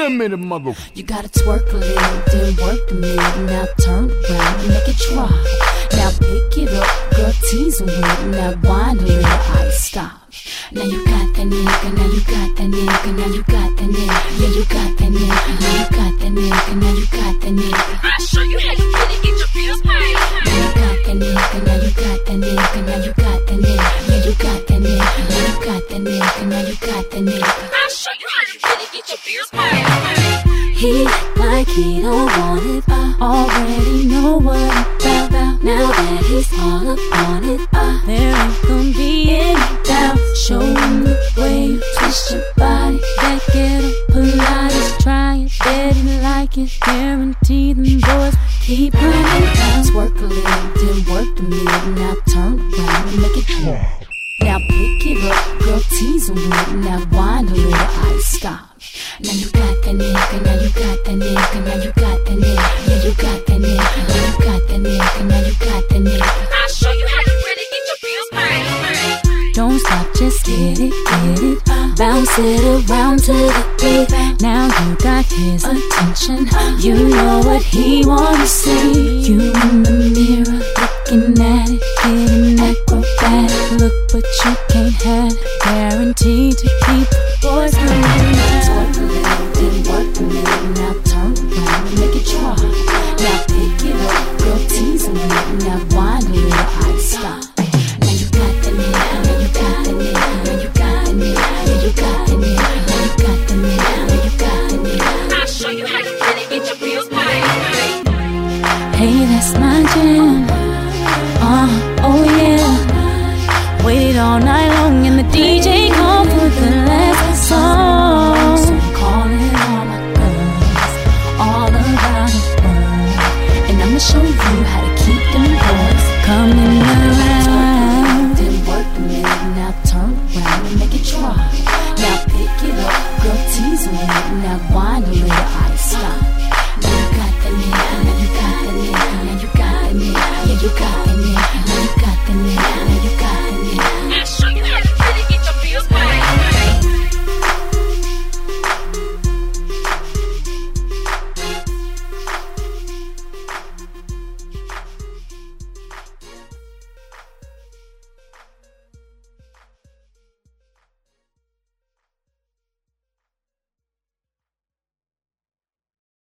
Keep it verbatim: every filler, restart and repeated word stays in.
a minute, mother. You gotta twerk a little, then work the middle. Now turn around and make it drop. Now pick it up, girl, tease a little. Now wind a little, I stop. Now you got that nigga, now you got that nigga, now you got that nigga, yeah you got that nigga, now you got that nigga, now you got that nigga. I'll show you how you really get your bills paid. Now you got that nigga, now you got that nigga, now you got that nigga, yeah you got that nigga, now you got that nigga, now you got that nigga. I'll show you how you really get your bills paid. He like he don't want it, I already know what it's about. Now that he's all up on it, uh, there ain't gonna be any doubt. Show him the way you twist your body, that ghetto Pilates. Try it, bet he like it, guarantee them boys keep running down. Twerk a little, then work the middle. Now turn around and make it drop. Now pick it up, girl, tease a little. Now wind a little, I stop. Now you got that nigga, now you got that nigga, now you got that nigga, yeah you got that nigga, now you got that nigga, now you got that nigga. I'll show you how you really get your bills paid. Don't stop, just get it, get it. Bounce it around to the beat. Now you got his attention. You know what he wanna see. You in the mirror, looking at it, getting acrobatic. Look, but you can't have it. Guaranteed to keep the boys coming. Twerk a little, then work the middle. Now turn around and make it drop. Now pick it up, girl, tease a little. Now wind a little, I stop. Now you got the nigga, now you got the nigga, now you got the nigga, yeah you got the nigga, now you got the nigga, now you got the nigga. I'll show you how you really get your bills paid. Hey, that's my jam. Uh, oh yeah. Waited all night long and the D J called for the last song. So I'm calling all my girls all around the world, and I'ma show you how